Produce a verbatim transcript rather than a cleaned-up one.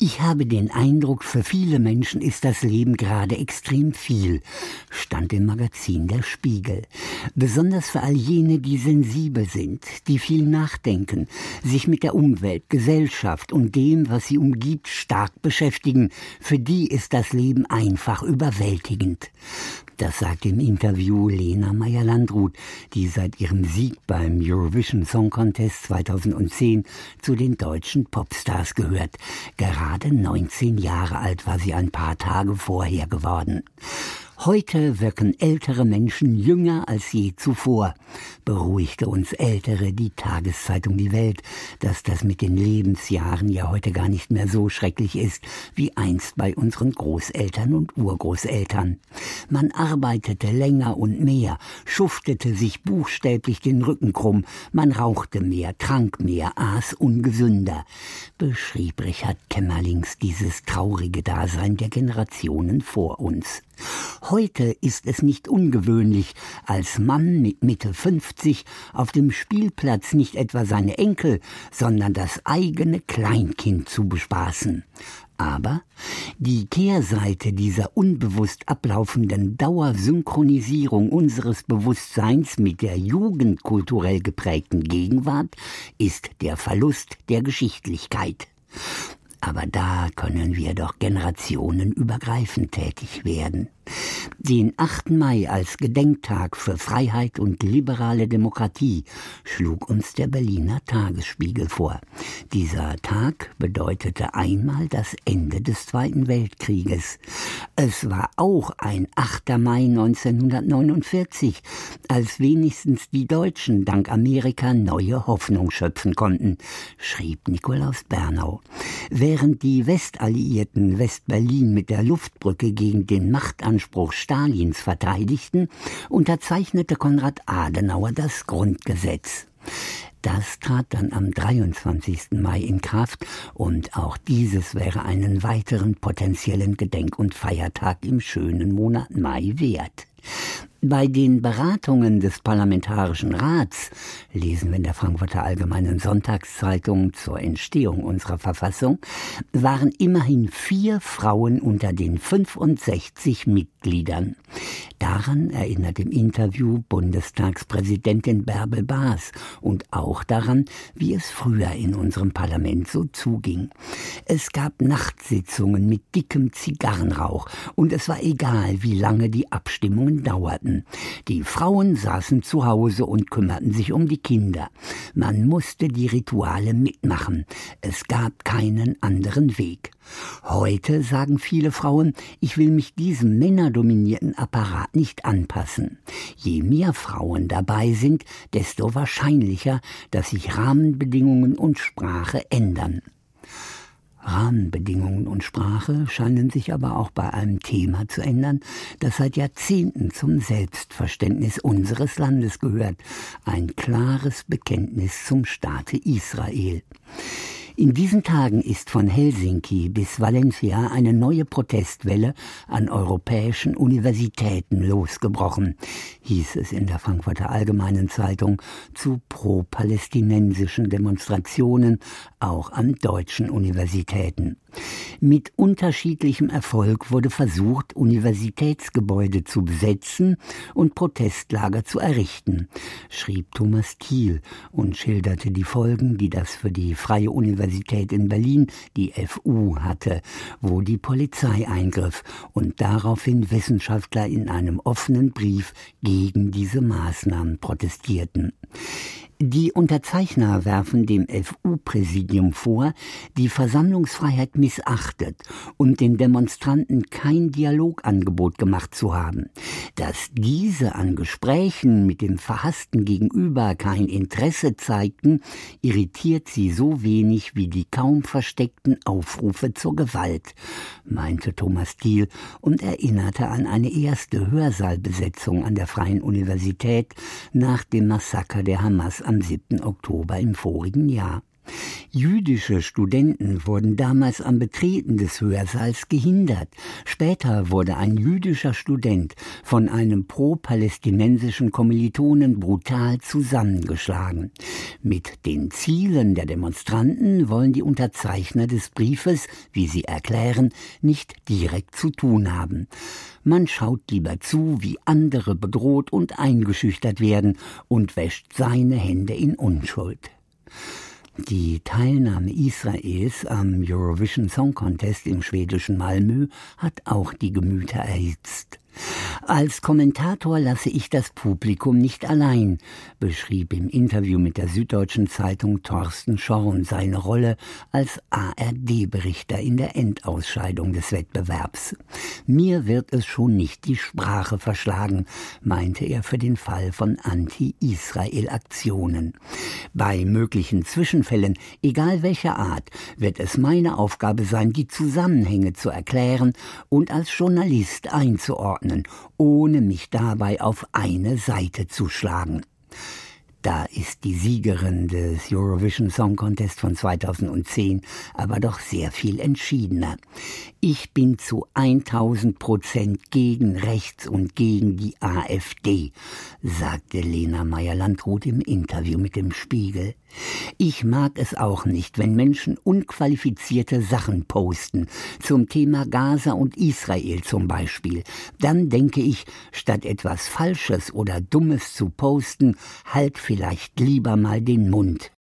Ich habe den Eindruck, für viele Menschen ist das Leben gerade extrem viel, stand im Magazin Der Spiegel. Besonders für all jene, die sensibel sind, die viel nachdenken, sich mit der Umwelt, Gesellschaft und dem, was sie umgibt, stark beschäftigen. Für die ist das Leben einfach überwältigend. Das sagt im Interview Lena Meyer-Landrut, die seit ihrem Sieg beim Eurovision Song Contest zweitausendzehn zu den deutschen Popstars gehört. Gerade neunzehn Jahre alt war sie ein paar Tage vorher geworden. Heute wirken ältere Menschen jünger als je zuvor, beruhigte uns Ältere die Tageszeitung Die Welt, dass das mit den Lebensjahren ja heute gar nicht mehr so schrecklich ist, wie einst bei unseren Großeltern und Urgroßeltern. Man arbeitete länger und mehr, schuftete sich buchstäblich den Rücken krumm, man rauchte mehr, trank mehr, aß ungesünder, beschrieb Richard Kämmerlings dieses traurige Dasein der Generationen vor uns. Heute ist es nicht ungewöhnlich, als Mann mit Mitte fünfzig auf dem Spielplatz nicht etwa seine Enkel, sondern das eigene Kleinkind zu bespaßen. Aber die Kehrseite dieser unbewusst ablaufenden Dauersynchronisierung unseres Bewusstseins mit der jugendkulturell geprägten Gegenwart ist der Verlust der Geschichtlichkeit. Aber da können wir doch generationenübergreifend tätig werden. Den achten Mai als Gedenktag für Freiheit und liberale Demokratie schlug uns der Berliner Tagesspiegel vor. Dieser Tag bedeutete einmal das Ende des Zweiten Weltkrieges. Es war auch ein achter Mai neunzehnhundertneunundvierzig, als wenigstens die Deutschen dank Amerika neue Hoffnung schöpfen konnten, schrieb Nikolaus Bernau. Während die Westalliierten West-Berlin mit der Luftbrücke gegen den Machtanspruch Stalins verteidigten, unterzeichnete Konrad Adenauer das Grundgesetz. Das trat dann am dreiundzwanzigsten Mai in Kraft und auch dieses wäre einen weiteren potenziellen Gedenk- und Feiertag im schönen Monat Mai wert. Bei den Beratungen des Parlamentarischen Rats, lesen wir in der Frankfurter Allgemeinen Sonntagszeitung zur Entstehung unserer Verfassung, waren immerhin vier Frauen unter den fünfundsechzig Mitgliedern. Daran erinnert im Interview Bundestagspräsidentin Bärbel Baas und auch daran, wie es früher in unserem Parlament so zuging. Es gab Nachtsitzungen mit dickem Zigarrenrauch und es war egal, wie lange die Abstimmungen dauerten. Die Frauen saßen zu Hause und kümmerten sich um die Kinder. Man musste die Rituale mitmachen. Es gab keinen anderen Weg. Heute sagen viele Frauen, ich will mich diesem männerdominierten Apparat nicht anpassen. Je mehr Frauen dabei sind, desto wahrscheinlicher, dass sich Rahmenbedingungen und Sprache ändern. Rahmenbedingungen und Sprache scheinen sich aber auch bei einem Thema zu ändern, das seit Jahrzehnten zum Selbstverständnis unseres Landes gehört: ein klares Bekenntnis zum Staate Israel. In diesen Tagen ist von Helsinki bis Valencia eine neue Protestwelle an europäischen Universitäten losgebrochen, hieß es in der Frankfurter Allgemeinen Zeitung, zu pro-palästinensischen Demonstrationen, auch an deutschen Universitäten. Mit unterschiedlichem Erfolg wurde versucht, Universitätsgebäude zu besetzen und Protestlager zu errichten, schrieb Thomas Thiel und schilderte die Folgen, die das für die Freie Universität in Berlin, die F U, hatte, wo die Polizei eingriff und daraufhin Wissenschaftler in einem offenen Brief gegen diese Maßnahmen protestierten. Die Unterzeichner werfen dem F U-Präsidium vor, die Versammlungsfreiheit missachtet und den Demonstranten kein Dialogangebot gemacht zu haben. Dass diese an Gesprächen mit dem verhassten Gegenüber kein Interesse zeigten, irritiert sie so wenig wie die kaum versteckten Aufrufe zur Gewalt, meinte Thomas Thiel und erinnerte an eine erste Hörsaalbesetzung an der Freien Universität nach dem Massaker der Hamas am siebten Oktober im vorigen Jahr. Jüdische Studenten wurden damals am Betreten des Hörsaals gehindert. Später wurde ein jüdischer Student von einem pro-palästinensischen Kommilitonen brutal zusammengeschlagen. Mit den Zielen der Demonstranten wollen die Unterzeichner des Briefes, wie sie erklären, nicht direkt zu tun haben. Man schaut lieber zu, wie andere bedroht und eingeschüchtert werden, und wäscht seine Hände in Unschuld. Die Teilnahme Israels am Eurovision Song Contest im schwedischen Malmö hat auch die Gemüter erhitzt. Als Kommentator lasse ich das Publikum nicht allein, beschrieb im Interview mit der Süddeutschen Zeitung Thorsten Schorn seine Rolle als A R D-Berichter in der Endausscheidung des Wettbewerbs. Mir wird es schon nicht die Sprache verschlagen, meinte er für den Fall von Anti-Israel-Aktionen. Bei möglichen Zwischenfällen, egal welcher Art, wird es meine Aufgabe sein, die Zusammenhänge zu erklären und als Journalist einzuordnen, ohne mich dabei auf eine Seite zu schlagen. Da ist die Siegerin des Eurovision Song Contest von zweitausendzehn aber doch sehr viel entschiedener. Ich bin zu tausend Prozent gegen rechts und gegen die AfD, sagte Lena Meyer-Landrut im Interview mit dem Spiegel. Ich mag es auch nicht, wenn Menschen unqualifizierte Sachen posten, zum Thema Gaza und Israel zum Beispiel. Dann denke ich, statt etwas Falsches oder Dummes zu posten, halt vielleicht lieber mal den Mund.